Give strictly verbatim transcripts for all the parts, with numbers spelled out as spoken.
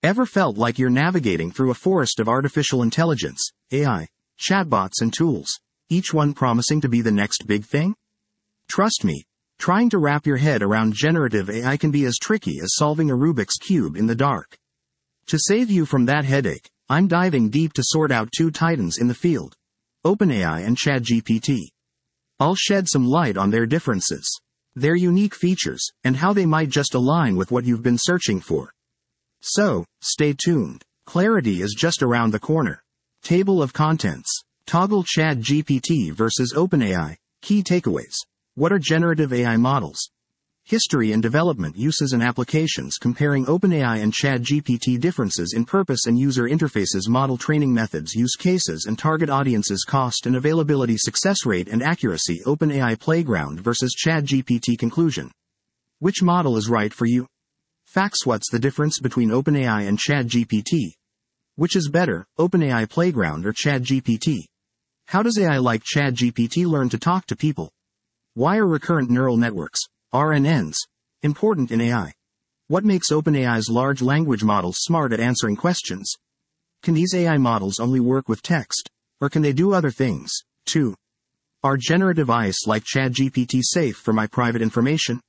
Ever felt like you're navigating through a forest of artificial intelligence, A I, chatbots and tools, each one promising to be the next big thing? Trust me, trying to wrap your head around generative A I can be as tricky as solving a Rubik's Cube in the dark. To save you from that headache, I'm diving deep to sort out two titans in the field, OpenAI and ChatGPT. I'll shed some light on their differences, their unique features, and how they might just align with what you've been searching for. So, stay tuned. Clarity is just around the corner. Table of contents. Toggle ChatGPT versus OpenAI. Key takeaways. What are generative A I models? History and development, uses and applications, comparing OpenAI and ChatGPT, differences in purpose and user interfaces, model training methods, use cases and target audiences, cost and availability, success rate and accuracy, OpenAI Playground versus ChatGPT, conclusion. Which model is right for you? Facts. What's the difference between OpenAI and ChatGPT? Which is better, OpenAI Playground or ChatGPT? How does A I like ChatGPT learn to talk to people? Why are recurrent neural networks, R N Ns, important in A I? What makes OpenAI's large language models smart at answering questions? Can these A I models only work with text, or can they do other things, too? Are generative A Is like ChatGPT safe for my private information?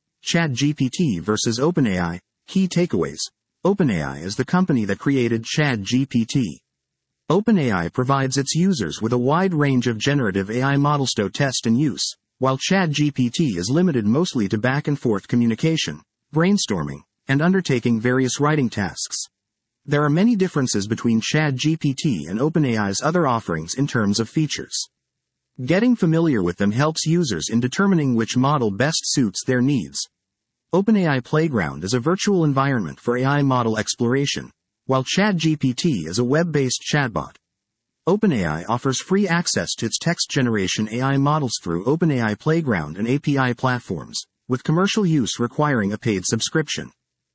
ChatGPT versus OpenAI. Key takeaways. OpenAI is the company that created ChatGPT. OpenAI provides its users with a wide range of generative A I models to test and use, while ChatGPT is limited mostly to back-and-forth communication, brainstorming, and undertaking various writing tasks. There are many differences between ChatGPT and OpenAI's other offerings in terms of features. Getting familiar with them helps users in determining which model best suits their needs. OpenAI Playground is a virtual environment for A I model exploration, while ChatGPT is a web-based chatbot. OpenAI offers free access to its text generation A I models through OpenAI Playground and A P I platforms, with commercial use requiring a paid subscription.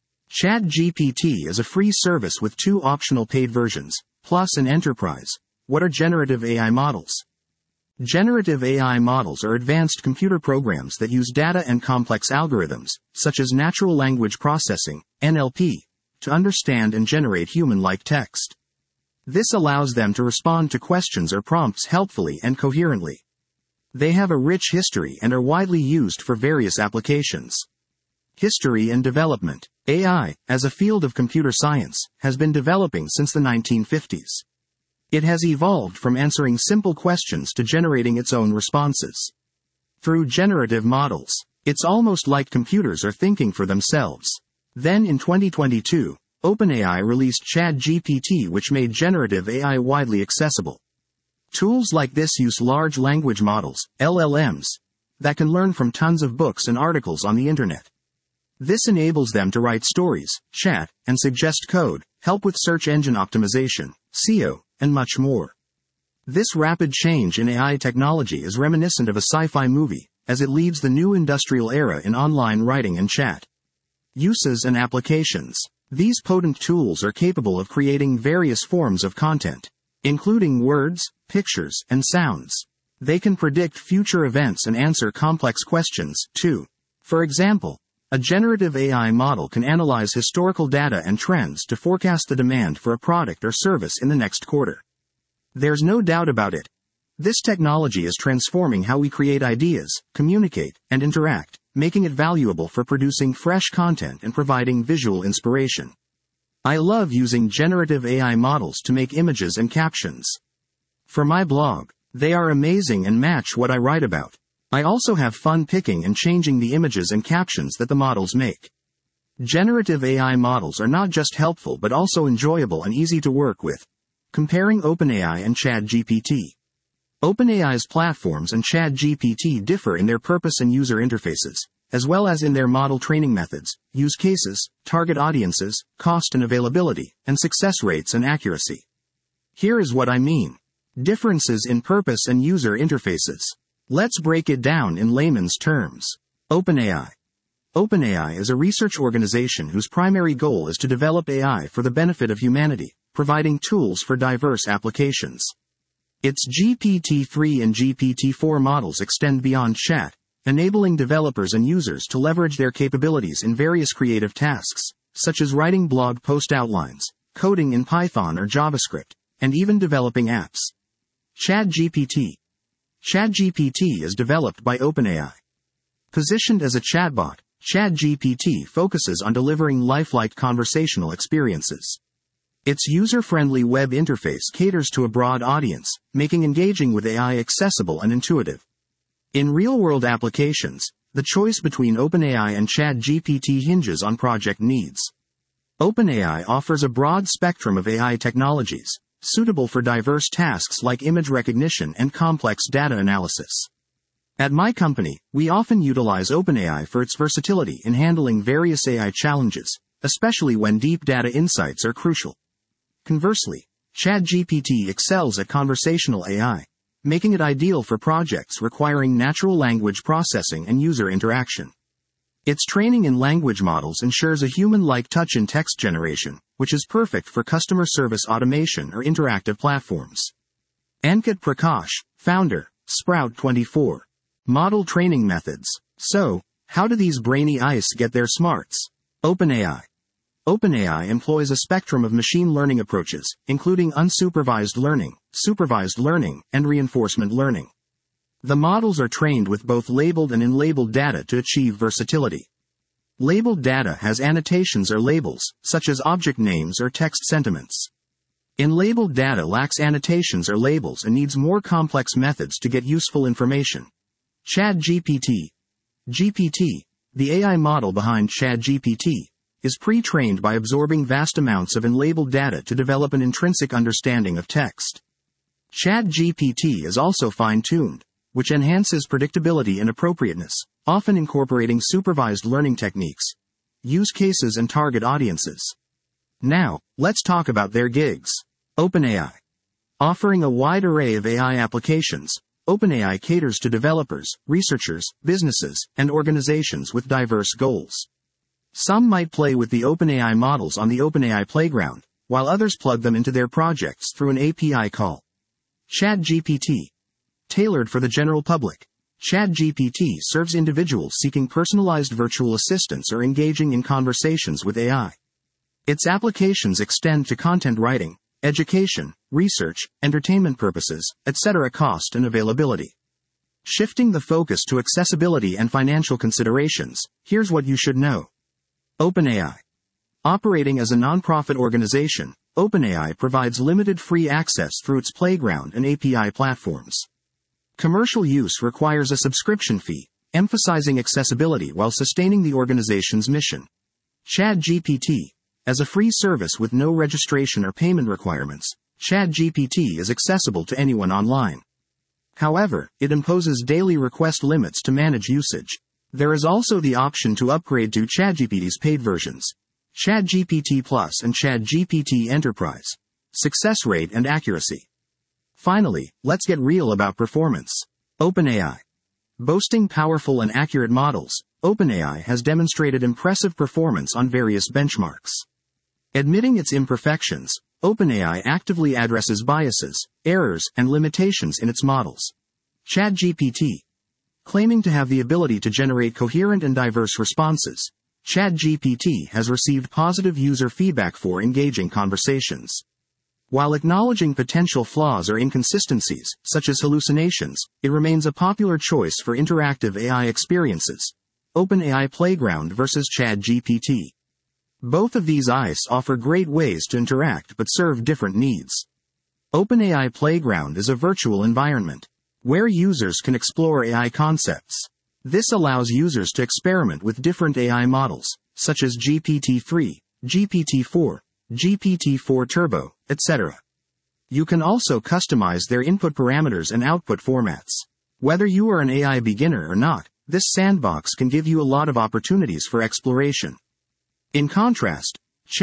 ChatGPT is a free service with two optional paid versions, Plus and Enterprise. What are generative A I models? Generative A I models are advanced computer programs that use data and complex algorithms, such as natural language processing, N L P, to understand and generate human-like text. This allows them to respond to questions or prompts helpfully and coherently. They have a rich history and are widely used for various applications. History and development. A I, as a field of computer science, has been developing since the nineteen fifties. It has evolved from answering simple questions to generating its own responses. Through generative models, it's almost like computers are thinking for themselves. Then in twenty twenty-two, OpenAI released ChatGPT, which made generative A I widely accessible. Tools like this use large language models, L L Ms, that can learn from tons of books and articles on the internet. This enables them to write stories, chat, and suggest code, help with search engine optimization, S E O, and much more. This rapid change in A I technology is reminiscent of a sci-fi movie, as it leads the new industrial era in online writing and chat. Uses and applications. These potent tools are capable of creating various forms of content, including words, pictures, and sounds. They can predict future events and answer complex questions, too. For example, a generative A I model can analyze historical data and trends to forecast the demand for a product or service in the next quarter. There's no doubt about it. This technology is transforming how we create ideas, communicate, and interact, making it valuable for producing fresh content and providing visual inspiration. I love using generative A I models to make images and captions. For my blog, they are amazing and match what I write about. I also have fun picking and changing the images and captions that the models make. Generative A I models are not just helpful but also enjoyable and easy to work with. Comparing OpenAI and ChatGPT. OpenAI's platforms and ChatGPT differ in their purpose and user interfaces, as well as in their model training methods, use cases, target audiences, cost and availability, and success rates and accuracy. Here is what I mean. Differences in purpose and user interfaces. Let's break it down in layman's terms. OpenAI. OpenAI is a research organization whose primary goal is to develop A I for the benefit of humanity, providing tools for diverse applications. Its G P T three and G P T four models extend beyond chat, enabling developers and users to leverage their capabilities in various creative tasks, such as writing blog post outlines, coding in Python or JavaScript, and even developing apps. ChatGPT. ChatGPT is developed by OpenAI. Positioned as a chatbot, ChatGPT focuses on delivering lifelike conversational experiences. Its user-friendly web interface caters to a broad audience, making engaging with A I accessible and intuitive. In real-world applications, the choice between OpenAI and ChatGPT hinges on project needs. OpenAI offers a broad spectrum of A I technologies, suitable for diverse tasks like image recognition and complex data analysis. At my company, we often utilize OpenAI for its versatility in handling various A I challenges, especially when deep data insights are crucial. Conversely, ChatGPT excels at conversational A I, making it ideal for projects requiring natural language processing and user interaction. Its training in language models ensures a human-like touch in text generation, which is perfect for customer service automation or interactive platforms. Ankit Prakash, founder, Sprout twenty-four. Model training methods. So, how do these brainy eyes get their smarts? OpenAI. OpenAI employs a spectrum of machine learning approaches, including unsupervised learning, supervised learning, and reinforcement learning. The models are trained with both labeled and unlabeled data to achieve versatility. Labeled data has annotations or labels, such as object names or text sentiments. Unlabeled data lacks annotations or labels and needs more complex methods to get useful information. ChatGPT. G P T, the A I model behind ChatGPT, is pre-trained by absorbing vast amounts of unlabeled data to develop an intrinsic understanding of text. ChatGPT is also fine-tuned, which enhances predictability and appropriateness, often incorporating supervised learning techniques, use cases and target audiences. Now, let's talk about their gigs. OpenAI. Offering a wide array of A I applications, OpenAI caters to developers, researchers, businesses, and organizations with diverse goals. Some might play with the OpenAI models on the OpenAI playground, while others plug them into their projects through an A P I call. ChatGPT. Tailored for the general public, ChatGPT serves individuals seeking personalized virtual assistants or engaging in conversations with A I. Its applications extend to content writing, education, research, entertainment purposes, et cetera. Cost and availability. Shifting the focus to accessibility and financial considerations, here's what you should know. OpenAI. Operating as a nonprofit organization, OpenAI provides limited free access through its playground and A P I platforms. Commercial use requires a subscription fee, emphasizing accessibility while sustaining the organization's mission. ChatGPT. As a free service with no registration or payment requirements, ChatGPT is accessible to anyone online. However, it imposes daily request limits to manage usage. There is also the option to upgrade to ChatGPT's paid versions, ChatGPT Plus and ChatGPT Enterprise. Success rate and accuracy. Finally, let's get real about performance. OpenAI. Boasting powerful and accurate models, OpenAI has demonstrated impressive performance on various benchmarks. Admitting its imperfections, OpenAI actively addresses biases, errors, and limitations in its models. ChatGPT. Claiming to have the ability to generate coherent and diverse responses, ChatGPT has received positive user feedback for engaging conversations. While acknowledging potential flaws or inconsistencies, such as hallucinations, it remains a popular choice for interactive A I experiences. OpenAI Playground versus ChatGPT. Both of these A I s offer great ways to interact but serve different needs. OpenAI Playground is a virtual environment where users can explore A I concepts. This allows users to experiment with different A I models, such as G P T three, G P T four, G P T four Turbo, et cetera. You can also customize their input parameters and output formats. Whether you are an A I beginner or not, this sandbox can give you a lot of opportunities for exploration. In contrast,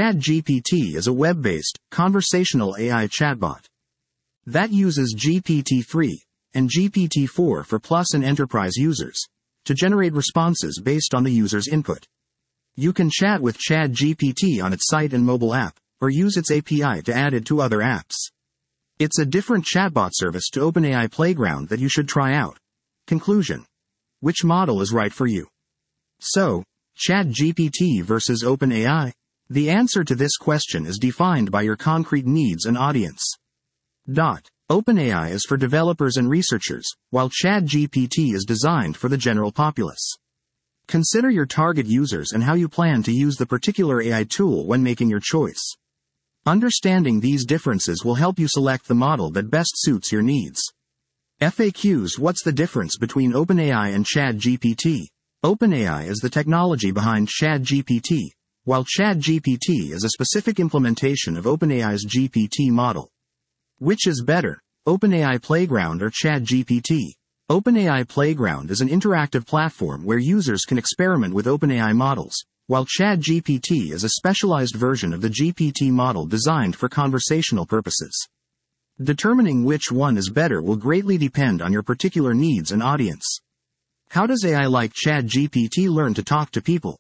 ChatGPT is a web-based, conversational A I chatbot that uses G P T three and G P T four for Plus and Enterprise users to generate responses based on the user's input. You can chat with ChatGPT on its site and mobile app, or use its A P I to add it to other apps. It's a different chatbot service to OpenAI Playground that you should try out. Conclusion. Which model is right for you? So, ChatGPT versus OpenAI? The answer to this question is defined by your concrete needs and audience. Dot. OpenAI is for developers and researchers, while ChatGPT is designed for the general populace. Consider your target users and how you plan to use the particular A I tool when making your choice. Understanding these differences will help you select the model that best suits your needs. F A Qs. What's the difference between OpenAI and ChatGPT? OpenAI is the technology behind ChatGPT, while ChatGPT is a specific implementation of OpenAI's G P T model. Which is better, OpenAI Playground or ChatGPT? OpenAI Playground is an interactive platform where users can experiment with OpenAI models, while ChatGPT is a specialized version of the G P T model designed for conversational purposes. Determining which one is better will greatly depend on your particular needs and audience. How does A I like ChatGPT learn to talk to people?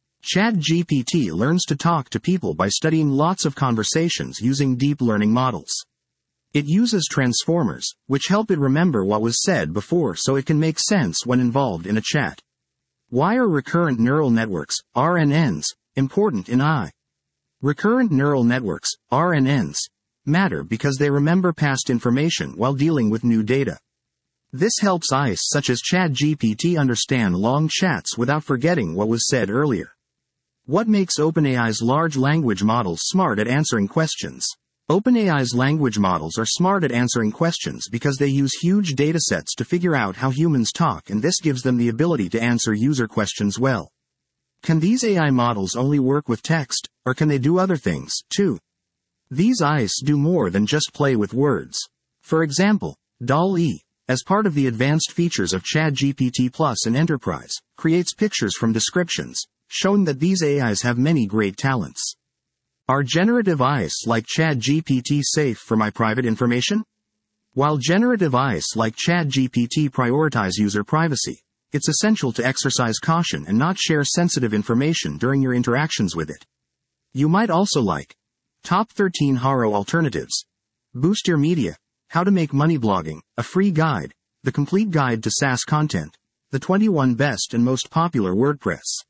ChatGPT learns to talk to people by studying lots of conversations using deep learning models. It uses transformers, which help it remember what was said before so it can make sense when involved in a chat. Why are recurrent neural networks, R N Ns, important in A I? Recurrent neural networks, R N Ns, matter because they remember past information while dealing with new data. This helps A Is such as ChatGPT understand long chats without forgetting what was said earlier. What makes OpenAI's large language models smart at answering questions? OpenAI's language models are smart at answering questions because they use huge datasets to figure out how humans talk, and this gives them the ability to answer user questions well. Can these A I models only work with text, or can they do other things, too? These A Is do more than just play with words. For example, D A L L-E, as part of the advanced features of ChatGPT Plus and Enterprise, creates pictures from descriptions, showing that these A Is have many great talents. Are generative A Is like ChatGPT safe for my private information? While generative A Is like ChatGPT prioritize user privacy, it's essential to exercise caution and not share sensitive information during your interactions with it. You might also like Top thirteen Haro Alternatives, Boost Your Media, How to Make Money Blogging, a free guide, The Complete Guide to SaaS Content, the twenty-one Best and Most Popular WordPress